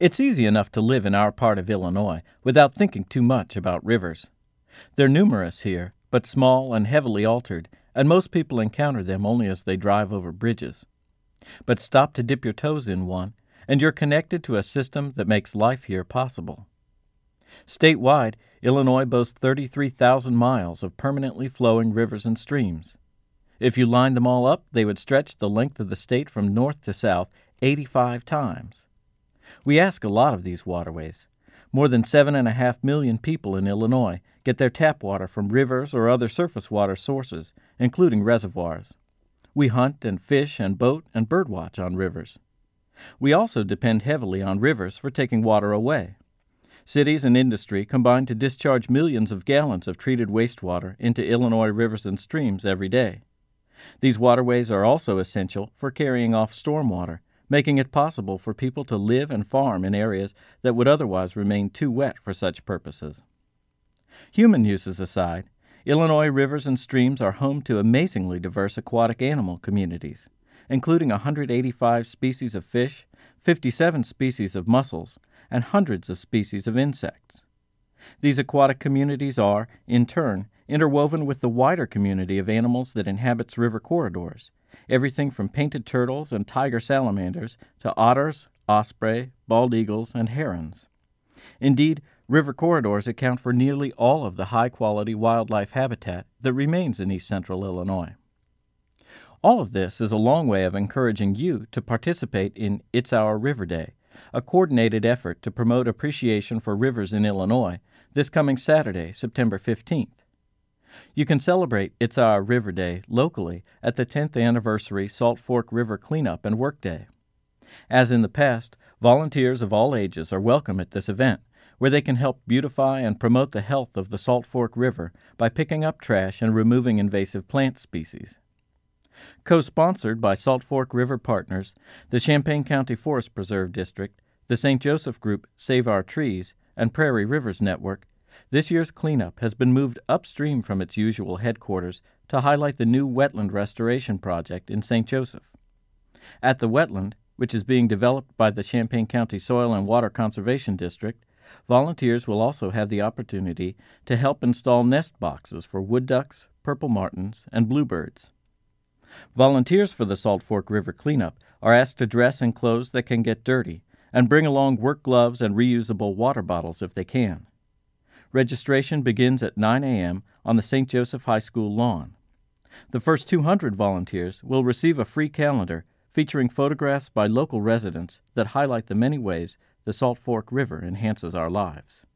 It's easy enough to live in our part of Illinois without thinking too much about rivers. They're numerous here, but small and heavily altered, and most people encounter them only as they drive over bridges. But stop to dip your toes in one, and you're connected to a system that makes life here possible. Statewide, Illinois boasts 33,000 miles of permanently flowing rivers and streams. If you lined them all up, they would stretch the length of the state from north to south 85 times. We ask a lot of these waterways. More than 7.5 million people in Illinois get their tap water from rivers or other surface water sources, including reservoirs. We hunt and fish and boat and birdwatch on rivers. We also depend heavily on rivers for taking water away. Cities and industry combine to discharge millions of gallons of treated wastewater into Illinois rivers and streams every day. These waterways are also essential for carrying off stormwater, making it possible for people to live and farm in areas that would otherwise remain too wet for such purposes. Human uses aside, Illinois rivers and streams are home to amazingly diverse aquatic animal communities, including 185 species of fish, 57 species of mussels, and hundreds of species of insects. These aquatic communities are, in turn, interwoven with the wider community of animals that inhabits river corridors, everything from painted turtles and tiger salamanders to otters, osprey, bald eagles, and herons. Indeed, river corridors account for nearly all of the high-quality wildlife habitat that remains in east central Illinois. All of this is a long way of encouraging you to participate in It's Our River Day, a coordinated effort to promote appreciation for rivers in Illinois this coming Saturday, September 15th. You can celebrate It's Our River Day locally at the 10th anniversary Salt Fork River Cleanup and Work Day. As in the past, volunteers of all ages are welcome at this event, where they can help beautify and promote the health of the Salt Fork River by picking up trash and removing invasive plant species. Co-sponsored by Salt Fork River Partners, the Champaign County Forest Preserve District, the St. Joseph Group Save Our Trees, and Prairie Rivers Network, this year's cleanup has been moved upstream from its usual headquarters to highlight the new wetland restoration project in St. Joseph. At the wetland, which is being developed by the Champaign County Soil and Water Conservation District, volunteers will also have the opportunity to help install nest boxes for wood ducks, purple martins, and bluebirds. Volunteers for the Salt Fork River cleanup are asked to dress in clothes that can get dirty and bring along work gloves and reusable water bottles if they can. Registration begins at 9 a.m. on the St. Joseph High School lawn. The first 200 volunteers will receive a free calendar featuring photographs by local residents that highlight the many ways the Salt Fork River enhances our lives.